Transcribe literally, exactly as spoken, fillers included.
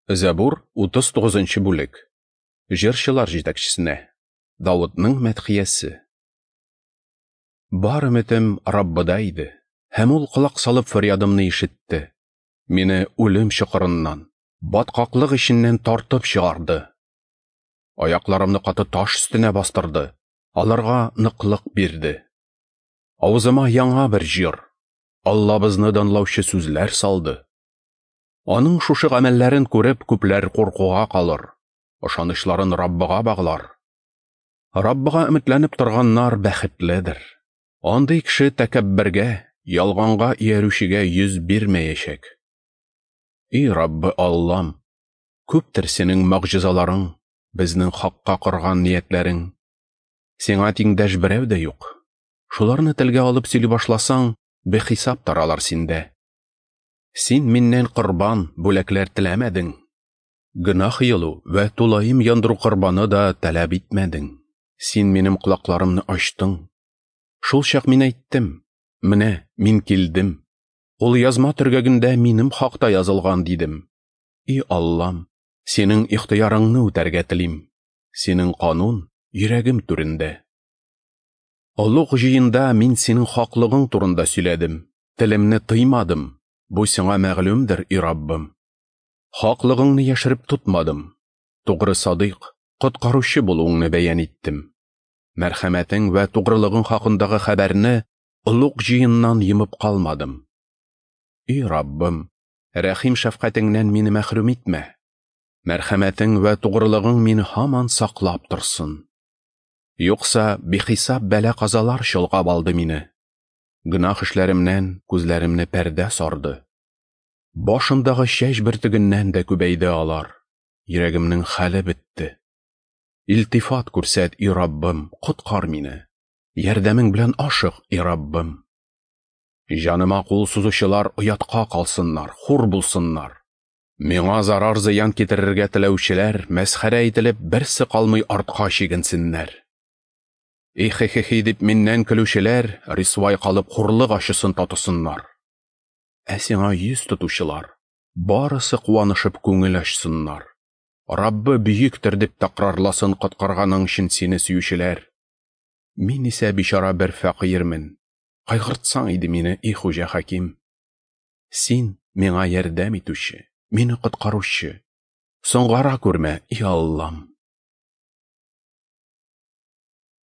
Зәбур утыз тугызынчы бүлек. Җырчылар җитәкчесенә. Давудның мәдхиясе. Бар өметем Раббыда иде, һәм ул колак салып фәрядымны ишетте. Мине үлем чокырыннан, баткаклык ишеннән тартып чыгарды. Аякларымны каты таш өстенә бастырды, аларга ныклык бирде. Авызыма яңа бер җыр, Аллабызны данлаучы сүзләр салды. Аның шушы гамәлләрен күреп күпләр куркуга калыр, ышанычларын Раббыга баглар. Раббыга өметләнеп торганнар бәхетледер. Андый кеше тәкәббергә, ялганга иярүчегә йөз бирмәячәк. И Раббы Аллам, күптер синең мәгъҗизаларың, безнең хакка корган ниятләрең. Сиңа тиңдәш берәү дә юк. Шуларны телгә алып сөйли башласаң, бехисап таралар синдә. Син миннән корбан, бүләкләр теләмәдең. Гөнаһ йылу вә тулаем яндыру корбаны да таләп итмәдең. Син минем колакларымны ачтың. Шул чак мин әйттем, менә мин килдем. Ул язма төргәгендә минем хакта язылган дидем. И Аллам, синең ихтыярыңны үтәргә телим. Синең канун йөрәгем түрендә. Олуг җыенда мин синең хаклыгың турында сөйләдем. Телемне тыймадым. Бу сиңа мәгълүмдер, и Раббым. Хаклыгыңны яшереп тотмадым. Тугры садыйк, коткаручы булуыңны бәян иттем. Мәрхәмәтең вә тугрылыгың хакындагы хәбәрне олуг җыеннан йымып калмадым. И Раббым, рәхим шәфкатеңнән мине мәхрүм итмә. Мәрхәмәтең вә тугрылыгың мине һаман саклап торсын. Юкса бихисап бәла-казалар чолгап алды мине. Гөнаһ эшләремнән күзләремне пәрдә сарды. Башымдагы чәч бөртегеннән дә күбәйде алар. Йөрәгемнең хәле бетте. Илтифат күрсәт, и Раббым, коткар мине. Ярдәмең белән ашык, и Раббым. Җаныма кул сузучылар оятка калсыннар, хур булсыннар. Миңа зарар зыян китерергә теләүчеләр мәсхәрә ителеп берсе калмый артка чигенсеннәр. Ихехехи дип миннән көлүчеләр рисвай калып хурлык ачысын татысыннар. Ә сиңа йөз тотучылар, барысы куанышып күңел ачсыннар. Раббы бөектер дип такрарласын коткарганың өчен сине сөючеләр. Мин исә бичара бер фәкыйрмен. Кайгыртсаң иде мине, и Хуҗа Хаким. Син миңа ярдәм итүче, мине коткаручы. Соңгара күрмә, и Аллам.